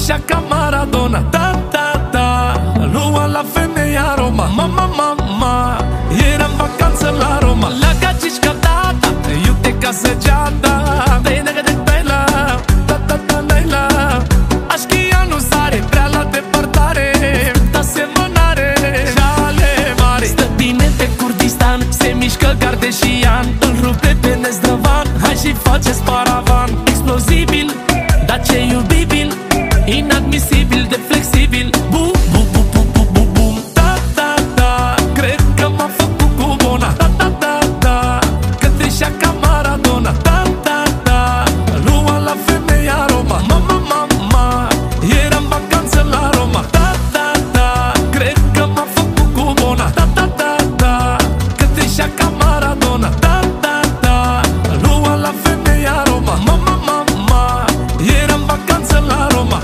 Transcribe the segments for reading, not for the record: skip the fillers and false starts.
trecea ca Maradona. Da, da, da, lua la femeia Roma. Mama, mama, era în vacanță la Roma. La gagici ca tata, iute ca săgeata. Dai negă de Taila, da, da, da, Naila. Așchia nu sare, prea la depărtare. Da semănare, jale mare. Stă bine pe Kurdistan, se mișcă Gardeșian. Îl rupe pe Nezdrăvan, hai și faceți paravan. Explozibil, dar ce iubibil, inadmisibil de flexibil. Bum, bum, bum, bum, bum, bum, bum. Da, da, da, cred că m-a făcut cu bona. Da, da, da, da, că trecea ca Maradona. Da, da, da, lua la femeia Roma. Mama, mama, era în vacanță la Roma. Da, da, da, cred că m-a făcut cu bona. Da, da, da, da, că trecea ca Maradona. Da, da, da, lua la femeia Roma. Mama, mama, era în vacanță la Roma.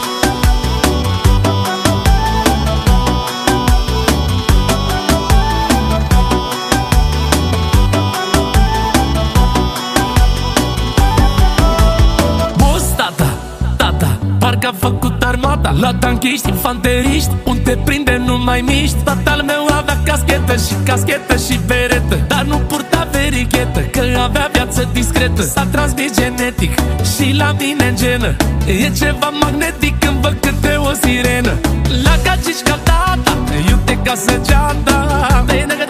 Parcă a făcut armata, la tanchiști, infanteriști, unde prinde nu mai miști. Tatăl meu avea caschetă și beretă, dar nu purta verichetă, că avea viață discretă. S-a transmis genetic și la mine în genă. E ceva magnetic când văd câte o sirenă. La gagici ca tata, iute ca săgeata.